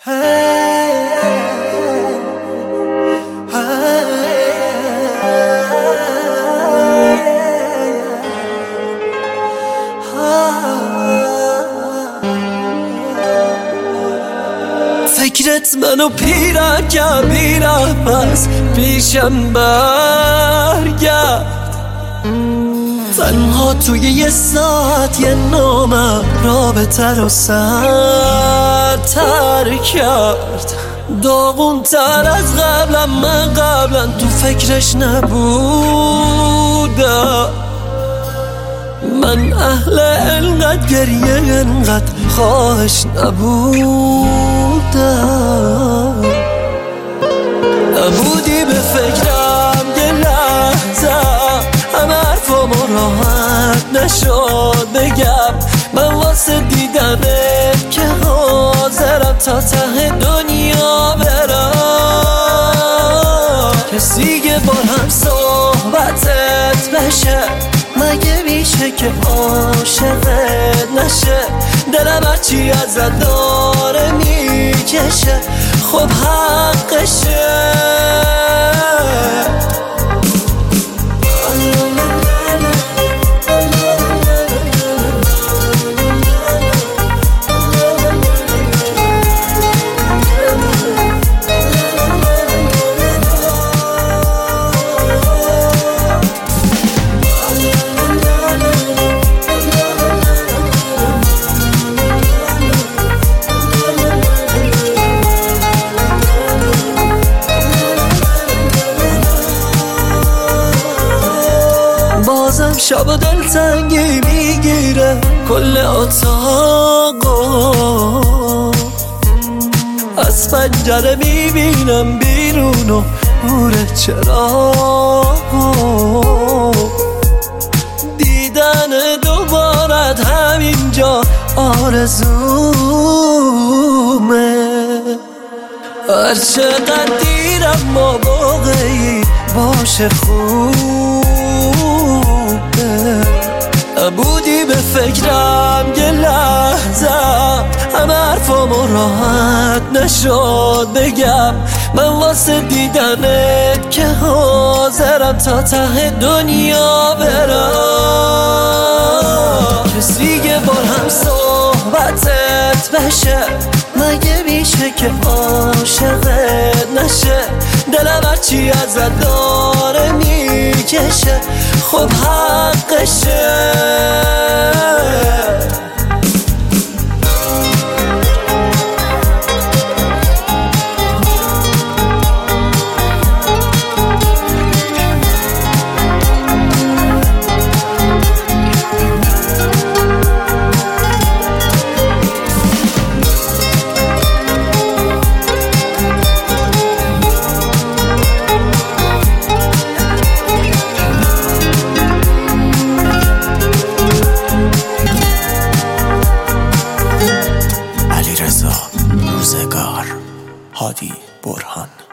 فکرت منو پیرم کرد بیرم از پیشم برگرد تنها توی یه ساعت یه نامم رابطه رو سرتر کرد داغون تر از قبلم من قبلا تو فکرش نبودم من اهل انقدر گریه انقدر خواهش نبودم نبودی به فکرم یه لحظه همه حرفامو راحت نشد بگم من واسه دیدنت که حاضرم تا ته دنیا برم کسی که با هم صحبتت بشه مگه میشه که عاشقت نشه دلم هرچی ازت داره میکشه خب حقشه بازم شب و دلتنگی میگیره کل اتاقو از پنجره میبینم بیرون و نور چراغو دیدن دوبارت همینجا آرزومه هرچقدر دیرم ما واقعی باشه خوبه نبودی به فکرم یه لحظه همه حرفامو راحت نشد بگم من واسه دیدنت که حاضرم تا ته دنیا برم کسی که با هم صحبتت بشه مگه میشه که عاشقت نشه دلم هرچی ازت داره میکشه خب حقشه روزگار هادی برهان.